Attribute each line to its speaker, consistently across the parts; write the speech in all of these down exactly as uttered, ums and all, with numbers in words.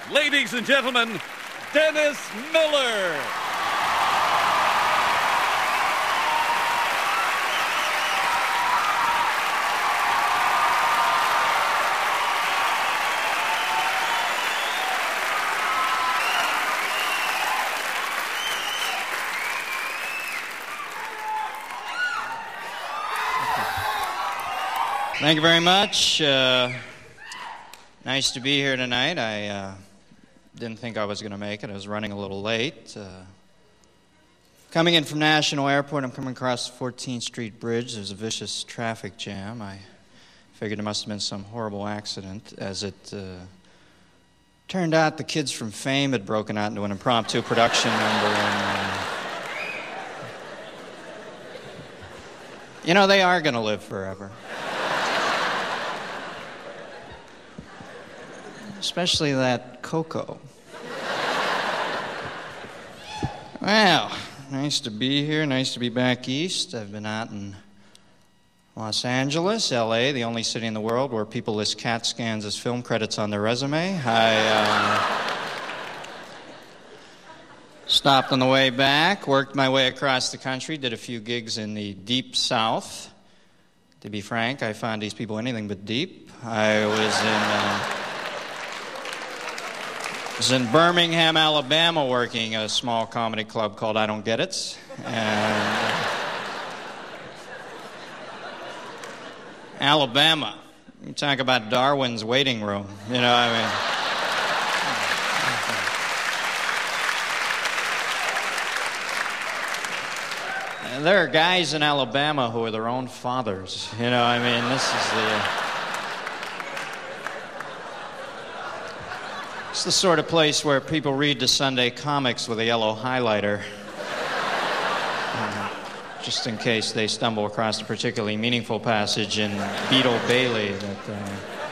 Speaker 1: Ladies and gentlemen, Dennis Miller.
Speaker 2: Thank you very much. Uh, nice to be here tonight. I uh, didn't think I was going to make it. I was running a little late. Uh, coming in from National Airport, I'm coming across the fourteenth Street Bridge. There's a vicious traffic jam. I figured it must have been some horrible accident. As it uh, turned out, the kids from Fame had broken out into an impromptu production number. And, uh, you know, they are going to live forever. Especially that Coco. Well, nice to be here. Nice to be back east. I've been out in Los Angeles, L A, the only city in the world where people list CAT scans as film credits on their resume. I uh, stopped on the way back, worked my way across the country, did a few gigs in the Deep South. To be frank, I found these people anything but deep. I was in... Uh, I was in Birmingham, Alabama, working a small comedy club called I Don't Get It. And uh, Alabama, you talk about Darwin's waiting room. You know, I mean, there are guys in Alabama who are their own fathers. You know, I mean, this is the... Uh, It's the sort of place where people read the Sunday comics with a yellow highlighter. Uh, just in case they stumble across a particularly meaningful passage in Beetle Bailey. That, uh...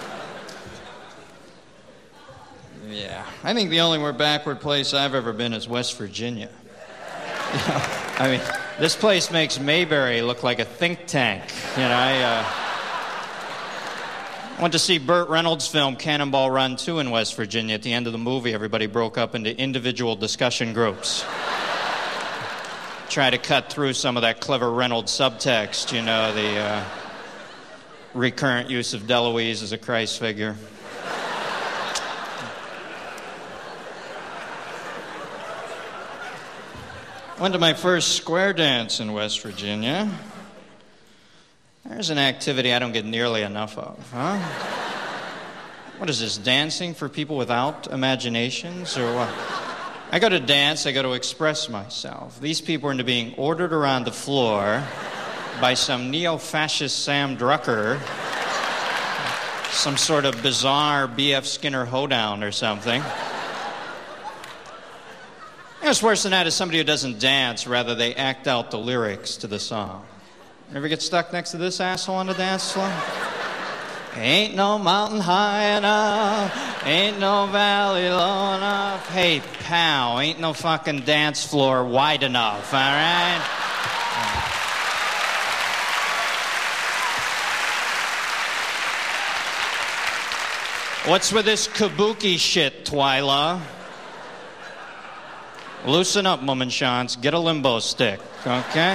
Speaker 2: Yeah. I think the only more backward place I've ever been is West Virginia. You know, I mean, this place makes Mayberry look like a think tank. You know, I... Uh... I went to see Burt Reynolds' film Cannonball Run two in West Virginia. At the end of the movie, everybody broke up into individual discussion groups. Try to cut through some of that clever Reynolds subtext, you know, the uh, recurrent use of Deloise as a Christ figure. Went to my first square dance in West Virginia. There's an activity I don't get nearly enough of, huh? What is this, dancing for people without imaginations, or what? I go to dance, I go to express myself. These people are into being ordered around the floor by some neo-fascist Sam Drucker, some sort of bizarre B F Skinner hoedown or something. You know, what's worse than that is somebody who doesn't dance, rather they act out the lyrics to the song. Ever get stuck next to this asshole on the dance floor? Ain't no mountain high enough, ain't no valley low enough. Hey, pal, ain't no fucking dance floor wide enough, all right? What's with this kabuki shit, Twyla? Loosen up, Mummenschanz. Get a limbo stick, okay?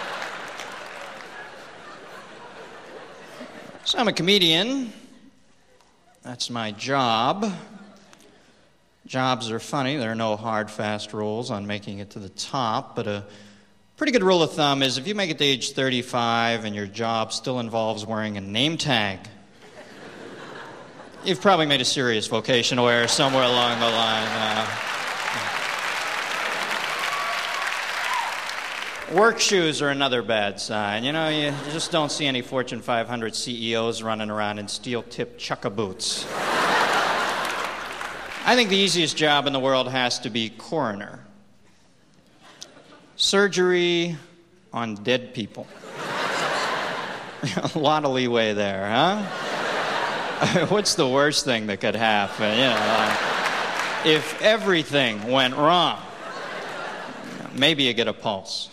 Speaker 2: So I'm a comedian. That's my job. Jobs are funny. There are no hard, fast rules on making it to the top, but a pretty good rule of thumb is if you make it to age thirty-five and your job still involves wearing a name tag, you've probably made a serious vocational error somewhere along the line. Uh, Work shoes are another bad sign. You know, you just don't see any Fortune five hundred C E Os running around in steel-tipped chukka boots. I think the easiest job in the world has to be coroner. Surgery on dead people. A lot of leeway there, huh? What's the worst thing that could happen? You know, like, if everything went wrong, maybe you get a pulse.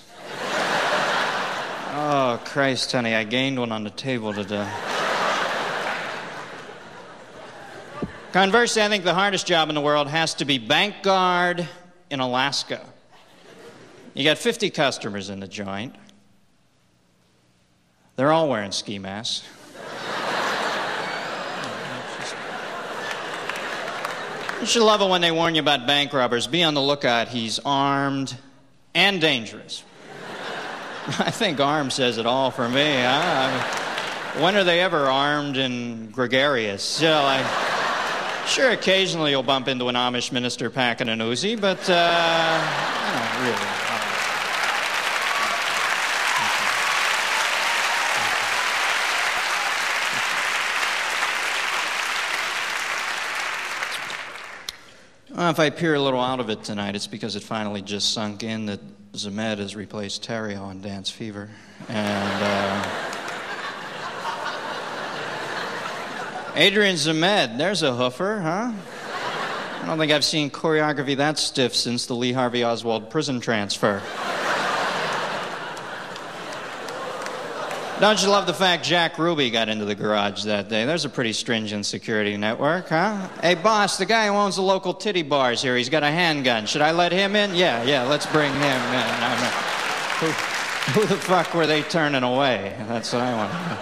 Speaker 2: Oh, Christ, honey, I gained one on the table today. Conversely, I think the hardest job in the world has to be bank guard in Alaska. You got fifty customers in the joint. They're all wearing ski masks. You should love it when they warn you about bank robbers. Be on the lookout. He's armed and dangerous. I think armed says it all for me. Huh? I mean, when are they ever armed and gregarious? You know, like, sure, occasionally you'll bump into an Amish minister packing an Uzi, but, uh, you know, really. Well, if I peer a little out of it tonight, it's because it finally just sunk in that Zemed has replaced Terrio on Dance Fever. And, uh... Adrian Zemed, there's a hoofer, huh? I don't think I've seen choreography that stiff since the Lee Harvey Oswald prison transfer. Don't you love the fact Jack Ruby got into the garage that day? There's a pretty stringent security network, huh? Hey, boss, the guy who owns the local titty bars here, he's got a handgun. Should I let him in? Yeah, yeah, let's bring him in. I mean, who, who the fuck were they turning away? That's what I want to know.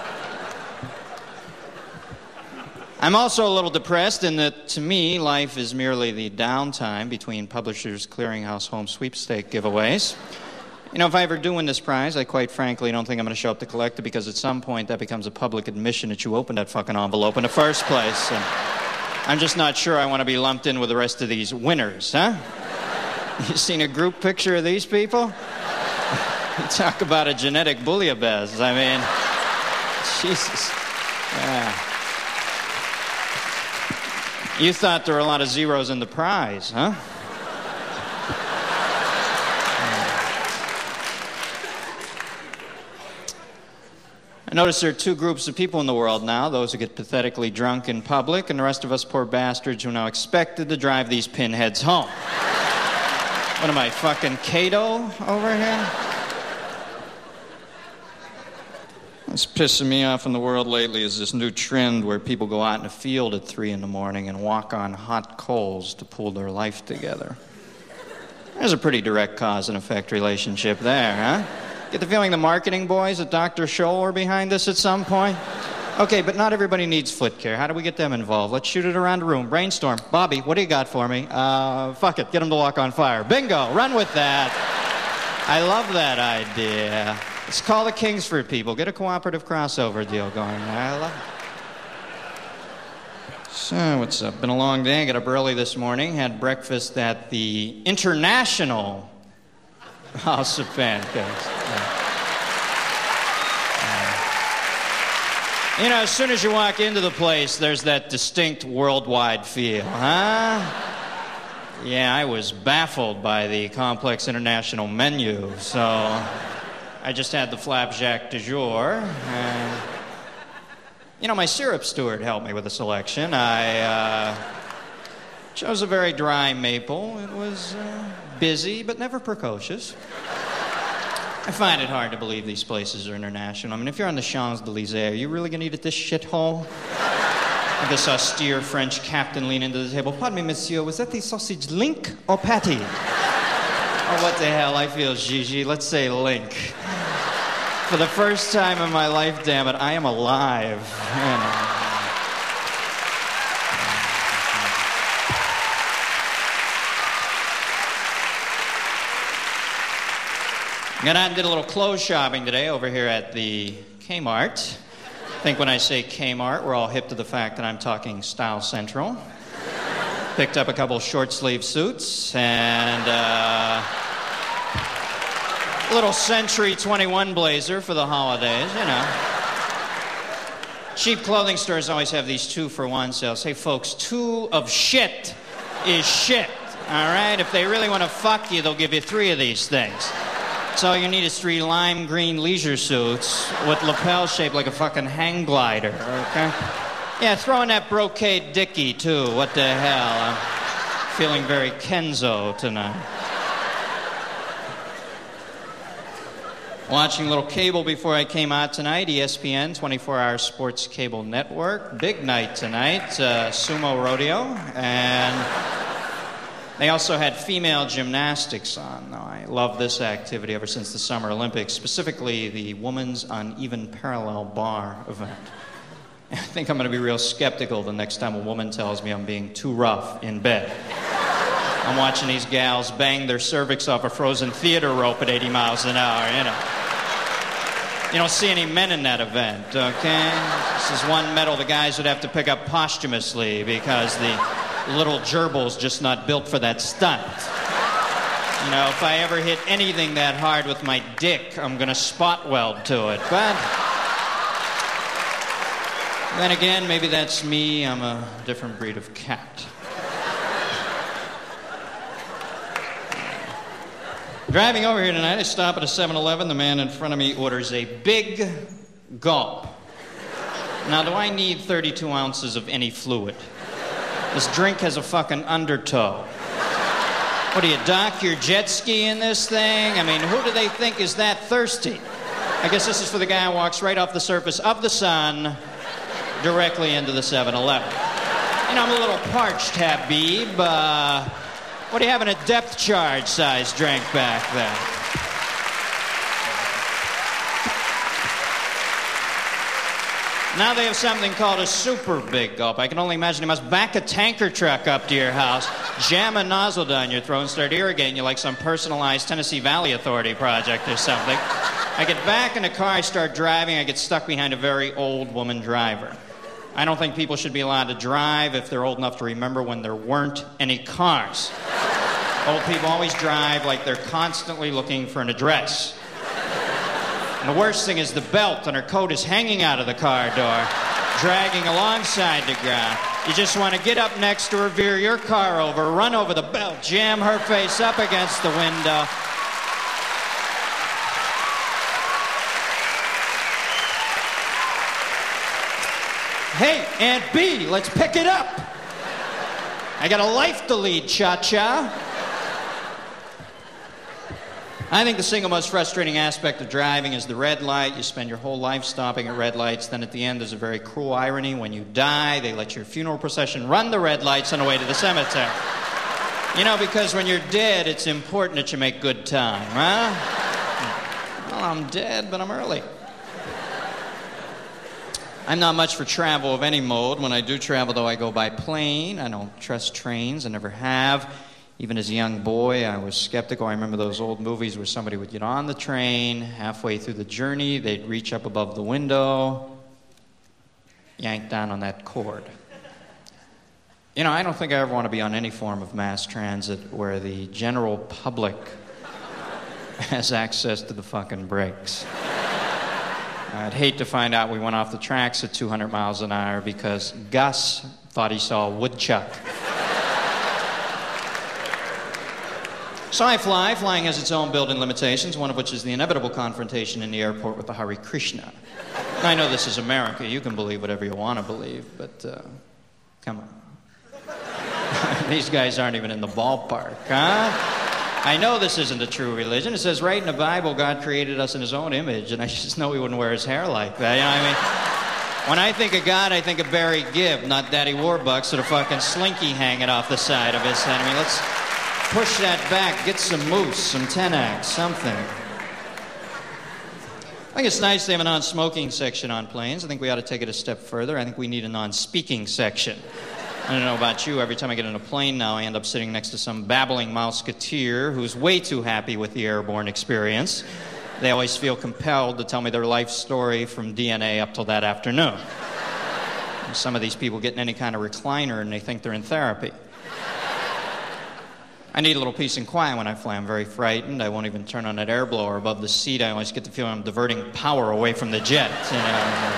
Speaker 2: I'm also a little depressed in that, to me, life is merely the downtime between Publishers Clearinghouse Home Sweepstake giveaways. You know, if I ever do win this prize, I quite frankly don't think I'm going to show up to collect it, because at some point that becomes a public admission that you opened that fucking envelope in the first place. And I'm just not sure I want to be lumped in with the rest of these winners, huh? You seen a group picture of these people? Talk about a genetic bouillabaisse. I mean, Jesus. Yeah. You thought there were a lot of zeros in the prize, huh? I notice there are two groups of people in the world now, those who get pathetically drunk in public, and the rest of us poor bastards who are now expected to drive these pinheads home. What am I, fucking Cato over here? What's pissing me off in the world lately is this new trend where people go out in the field at three in the morning and walk on hot coals to pull their life together. There's a pretty direct cause and effect relationship there, huh? Get the feeling the marketing boys at Doctor Scholl are behind this at some point? Okay, but not everybody needs foot care. How do we get them involved? Let's shoot it around the room. Brainstorm. Bobby, what do you got for me? Uh, fuck it. Get them to walk on fire. Bingo. Run with that. I love that idea. Let's call the Kingsford people. Get a cooperative crossover deal going. I love it. So, what's up? Been a long day. I got up early this morning. Had breakfast at the International House of Pancakes. Yeah. Uh, you know, as soon as you walk into the place, there's that distinct worldwide feel, huh? Yeah, I was baffled by the complex international menu, so I just had the flapjack du jour. And, you know, my syrup steward helped me with the selection. I uh, chose a very dry maple. It was uh, busy, but never precocious. I find it hard to believe these places are international. I mean, if you're on the Champs-Élysées, are you really going to eat at this shithole? And this austere French captain leaned into the table. Pardon me, monsieur, was that the sausage link or patty? Oh, what the hell, I feel Gigi. Let's say link. For the first time in my life, damn it, I am alive. Got out and did a little clothes shopping today over here at the Kmart. I think when I say Kmart, we're all hip to the fact that I'm talking Style Central. Picked up a couple short-sleeve suits and uh, a little Century twenty-one blazer for the holidays, you know. Cheap clothing stores always have these two-for-one sales. Hey, folks, two of shit is shit, all right? If they really want to fuck you, they'll give you three of these things. So all you need is three lime green leisure suits with lapels shaped like a fucking hang glider, okay? Yeah, throw in that brocade dickie, too. What the hell? I'm feeling very Kenzo tonight. Watching a little cable before I came out tonight, E S P N, twenty-four hour Sports Cable Network. Big night tonight, uh, sumo rodeo, and they also had female gymnastics on. Now, I love this activity ever since the Summer Olympics, specifically the women's uneven parallel bar event. I think I'm going to be real skeptical the next time a woman tells me I'm being too rough in bed. I'm watching these gals bang their cervix off a frozen theater rope at eighty miles an hour, you know. You don't see any men in that event, okay? This is one medal the guys would have to pick up posthumously because the little gerbil's just not built for that stunt. You know, if I ever hit anything that hard with my dick, I'm going to spot weld to it. But then again, maybe that's me. I'm a different breed of cat. Driving over here tonight, I stop at a seven eleven. The man in front of me orders a big gulp. Now, do I need thirty-two ounces of any fluid? This drink has a fucking undertow. What do you dock your jet ski in this thing? I mean, who do they think is that thirsty? I guess this is for the guy who walks right off the surface of the sun directly into the seven eleven. You know, I'm a little parched, Habib. Uh... What do you have in a depth charge size drink back there? Now they have something called a super big gulp. I can only imagine you must back a tanker truck up to your house, jam a nozzle down your throat, and start irrigating you like some personalized Tennessee Valley Authority project or something. I get back in the car, I start driving, I get stuck behind a very old woman driver. I don't think people should be allowed to drive if they're old enough to remember when there weren't any cars. Old people always drive like they're constantly looking for an address. And the worst thing is the belt on her coat is hanging out of the car door, dragging alongside the ground. You just want to get up next to her, veer your car over, run over the belt, jam her face up against the window. Hey, Aunt B, let's pick it up. I got a life to lead, cha-cha. I think the single most frustrating aspect of driving is the red light. You spend your whole life stopping at red lights. Then at the end, there's a very cruel irony. When you die, they let your funeral procession run the red lights on the way to the cemetery. You know, because when you're dead, it's important that you make good time, huh? Well, I'm dead, but I'm early. I'm not much for travel of any mode. When I do travel, though, I go by plane. I don't trust trains. I never have. Even as a young boy, I was skeptical. I remember those old movies where somebody would get on the train, halfway through the journey, they'd reach up above the window, yank down on that cord. You know, I don't think I ever want to be on any form of mass transit where the general public has access to the fucking brakes. I'd hate to find out we went off the tracks at two hundred miles an hour because Gus thought he saw a woodchuck. So I fly. Flying has its own built-in limitations, one of which is the inevitable confrontation in the airport with the Hare Krishna. I know this is America. You can believe whatever you want to believe, but uh, come on. These guys aren't even in the ballpark, huh? I know this isn't a true religion. It says right in the Bible God created us in his own image, and I just know he wouldn't wear his hair like that. You know what I mean? When I think of God, I think of Barry Gibb, not Daddy Warbucks with a fucking slinky hanging off the side of his head. I mean, let's push that back, get some moose, some Tenax, something. I think it's nice they have a non-smoking section on planes. I think we ought to take it a step further. I think we need a non-speaking section. I don't know about you, every time I get in a plane now, I end up sitting next to some babbling mouseketeer who's way too happy with the airborne experience. They always feel compelled to tell me their life story from D N A up till that afternoon. And some of these people get in any kind of recliner and they think they're in therapy. I need a little peace and quiet when I fly. I'm very frightened. I won't even turn on that air blower above the seat. I always get the feeling I'm diverting power away from the jet. You know?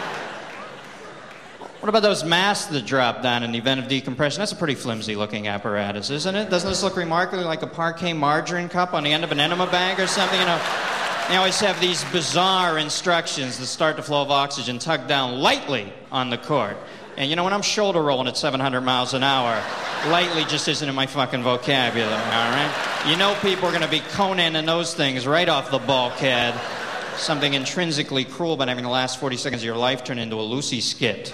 Speaker 2: What about those masks that drop down in the event of decompression? That's a pretty flimsy-looking apparatus, isn't it? Doesn't this look remarkably like a parquet margarine cup on the end of an enema bag or something? You know, they always have these bizarre instructions that start the flow of oxygen tugged down lightly on the cord. And you know, when I'm shoulder rolling at seven hundred miles an hour, lightly just isn't in my fucking vocabulary, all right? You know people are going to be Conan and those things right off the bulkhead. Something intrinsically cruel about having the last forty seconds of your life turn into a Lucy skit.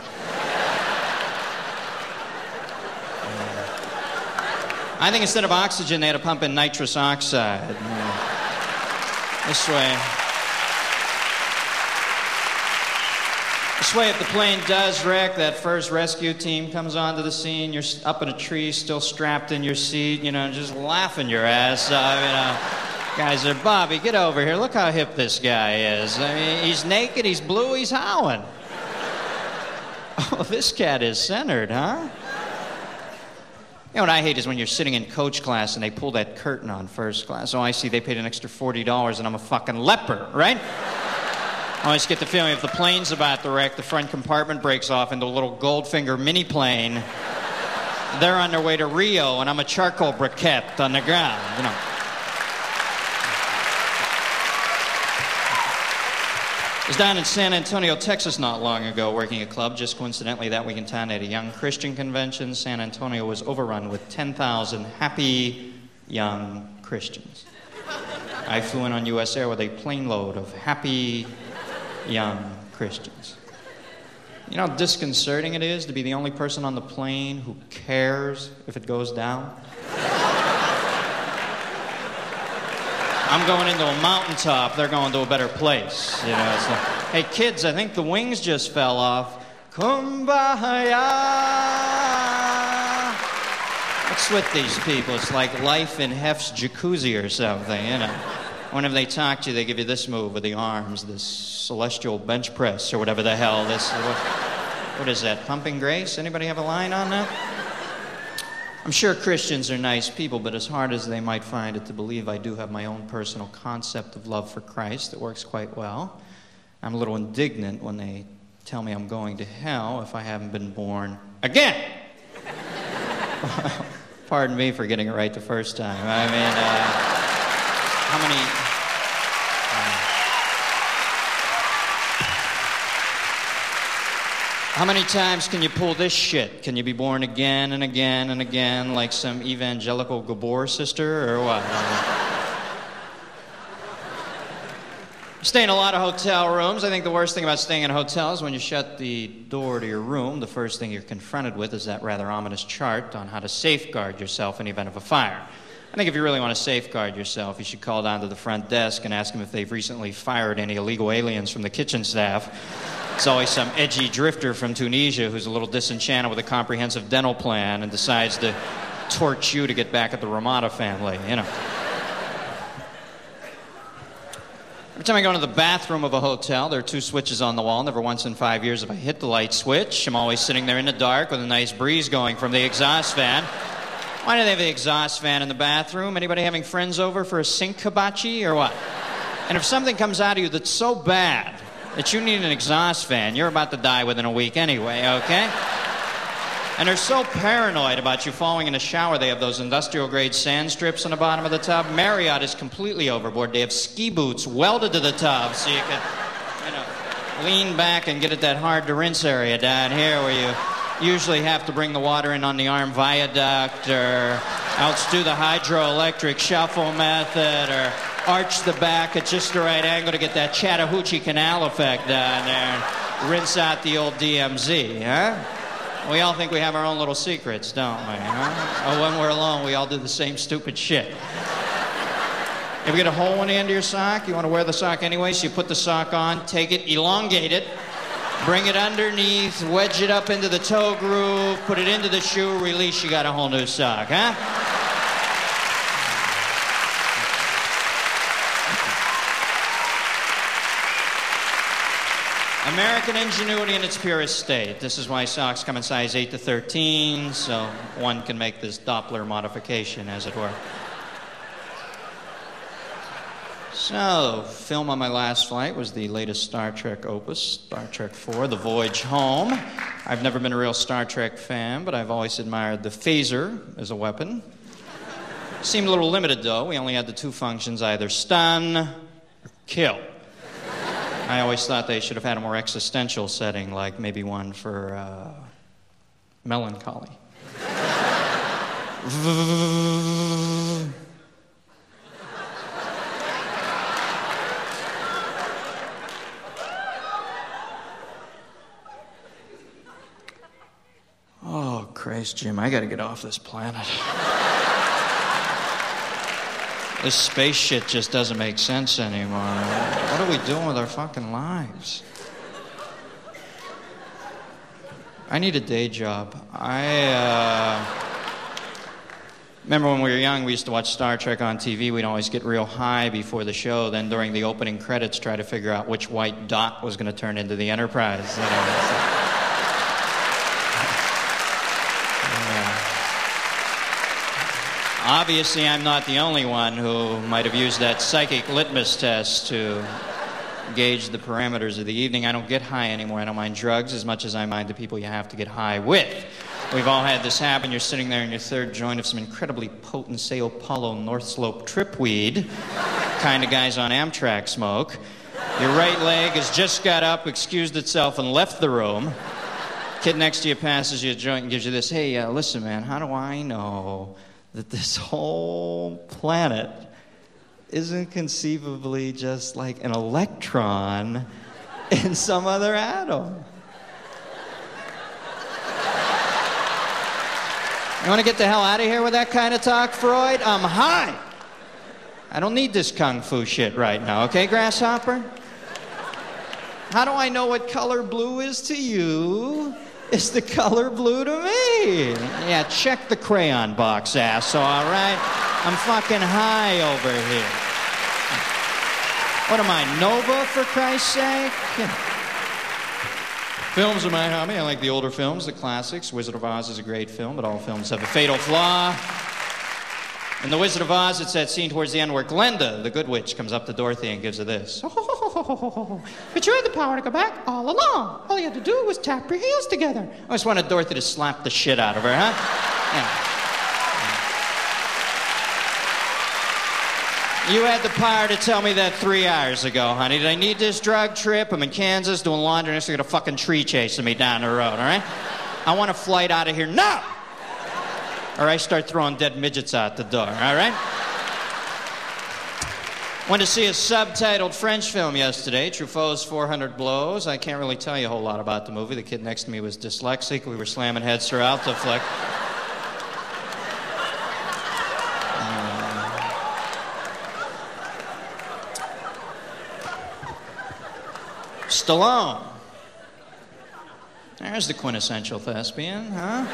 Speaker 2: I think instead of oxygen, they had to pump in nitrous oxide. This way. This way, if the plane does wreck, that first rescue team comes onto the scene, you're up in a tree, still strapped in your seat, you know, just laughing your ass off, you know. Guys are, Bobby, get over here. Look how hip this guy is. I mean, he's naked, he's blue, he's howling. Oh, this cat is centered, huh? You know what I hate is when you're sitting in coach class and they pull that curtain on first class. Oh, I see, they paid an extra forty dollars and I'm a fucking leper, right? I always get the feeling if the plane's about to wreck, the front compartment breaks off into a little Goldfinger mini plane. They're on their way to Rio and I'm a charcoal briquette on the ground, you know. I was down in San Antonio, Texas not long ago working a club. Just coincidentally, that week in town, they had a young Christian convention. San Antonio was overrun with ten thousand happy young Christians. I flew in on U S Air with a plane load of happy young Christians. You know how disconcerting it is to be the only person on the plane who cares if it goes down? I'm going into a mountaintop, they're going to a better place. You know, it's like, hey kids, I think the wings just fell off. Kumbaya! What's with these people? It's like life in Hef's jacuzzi or something, you know. Whenever they talk to you, they give you this move with the arms, this celestial bench press or whatever the hell. This, what, what is that, pumping grace? Anybody have a line on that? I'm sure Christians are nice people, but as hard as they might find it to believe, I do have my own personal concept of love for Christ that works quite well. I'm a little indignant when they tell me I'm going to hell if I haven't been born again. Pardon me for getting it right the first time. I mean, uh, how many... How many times can you pull this shit? Can you be born again and again and again like some evangelical Gabor sister or what? Stay in a lot of hotel rooms. I think the worst thing about staying in a hotel is when you shut the door to your room, the first thing you're confronted with is that rather ominous chart on how to safeguard yourself in the event of a fire. I think if you really want to safeguard yourself, you should call down to the front desk and ask them if they've recently fired any illegal aliens from the kitchen staff. It's always some edgy drifter from Tunisia who's a little disenchanted with a comprehensive dental plan and decides to torch you to get back at the Ramada family, you know. Every time I go into the bathroom of a hotel, there are two switches on the wall. Never once in five years have I hit the light switch. I'm always sitting there in the dark with a nice breeze going from the exhaust fan. Why do they have the exhaust fan in the bathroom? Anybody having friends over for a sink hibachi or what? And if something comes out of you that's so bad that you need an exhaust fan, you're about to die within a week anyway, okay? And they're so paranoid about you falling in a shower, they have those industrial-grade sand strips on the bottom of the tub. Marriott is completely overboard. They have ski boots welded to the tub so you can, you know, lean back and get at that hard-to-rinse area down here where you usually have to bring the water in on the arm viaduct or else do the hydroelectric shuffle method or arch the back at just the right angle to get that Chattahoochee Canal effect down there and rinse out the old D M Z, huh? We all think we have our own little secrets, don't we, huh? Oh, when we're alone, we all do the same stupid shit. If you get a hole in the end of your sock, you want to wear the sock anyway, so you put the sock on, take it, elongate it, bring it underneath, wedge it up into the toe groove, put it into the shoe, release, you got a whole new sock, huh? American ingenuity in its purest state. This is why socks come in size eight to thirteen, so one can make this Doppler modification, as it were. So, film on my last flight was the latest Star Trek opus, Star Trek four, The Voyage Home. I've never been a real Star Trek fan, but I've always admired the phaser as a weapon. Seemed a little limited, though. We only had the two functions, either stun or kill. I always thought they should have had a more existential setting, like maybe one for uh, Melancholy. Oh, Christ, Jim, I gotta get off this planet. This space shit just doesn't make sense anymore. What are we doing with our fucking lives? I need a day job. I, uh... Remember when we were young, we used to watch Star Trek on T V. We'd always get real high before the show. Then during the opening credits, try to figure out which white dot was going to turn into the Enterprise. You know, yeah. Obviously, I'm not the only one who might have used that psychic litmus test to gauge the parameters of the evening. I don't get high anymore. I don't mind drugs as much as I mind the people you have to get high with. We've all had this happen. You're sitting there in your third joint of some incredibly potent Sao Paulo North Slope tripweed, kind of guys on Amtrak smoke. Your right leg has just got up, excused itself, and left the room. Kid next to you passes you a joint and gives you this, hey, uh, listen, man, how do I know that this whole planet isn't conceivably just like an electron in some other atom? You want to get the hell out of here with that kind of talk, Freud? I'm high. I don't need this kung fu shit right now, okay, Grasshopper? How do I know what color blue is to you? Is the color blue to me? Yeah, check the crayon box, ass, all right? I'm fucking high over here. What am I, Nova, for Christ's sake? Films are my hobby. I like the older films, the classics. Wizard of Oz is a great film, but all films have a fatal flaw. In The Wizard of Oz, it's that scene towards the end where Glenda, the good witch, comes up to Dorothy and gives her this. Oh, but you had the power to go back all along. All you had to do was tap your heels together. I just wanted Dorothy to slap the shit out of her, huh? Yeah. You had the power to tell me that three hours ago, honey. Did I need this drug trip? I'm in Kansas doing laundry and I got a fucking tree chasing me down the road, all right? I want a flight out of here now! Or I start throwing dead midgets out the door, all right? Went to see a subtitled French film yesterday, Truffaut's four hundred Blows. I can't really tell you a whole lot about the movie. The kid next to me was dyslexic. We were slamming heads throughout the flick. Stallone. There's the quintessential thespian, huh?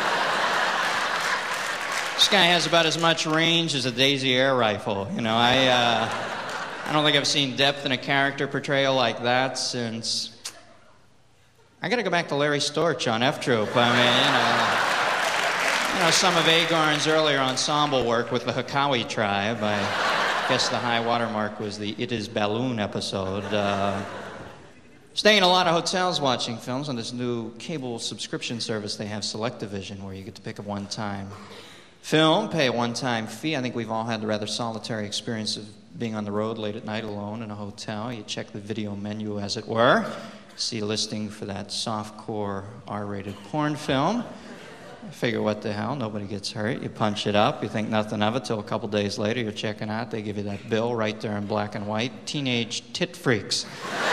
Speaker 2: This guy has about as much range as a Daisy air rifle. You know, I, uh, I don't think I've seen depth in a character portrayal like that since... I gotta go back to Larry Storch on F Troop. I mean, you know... You know, some of Agorn's earlier ensemble work with the Hakawi tribe. I guess the high watermark was the It Is Balloon episode. Uh... Staying in a lot of hotels watching films on this new cable subscription service they have, Selectavision, where you get to pick a one-time film, pay a one-time fee. I think we've all had the rather solitary experience of being on the road late at night alone in a hotel. You check the video menu, as it were, see a listing for that softcore R-rated porn film. You figure, what the hell, nobody gets hurt. You punch it up, you think nothing of it, till a couple days later you're checking out, they give you that bill right there in black and white, Teenage Tit Freaks.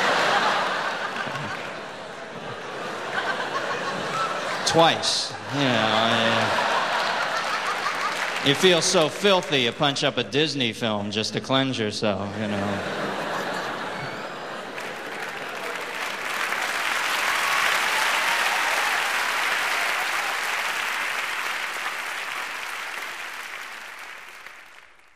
Speaker 2: Twice, you know. Uh, you feel so filthy, you punch up a Disney film just to cleanse yourself, you know.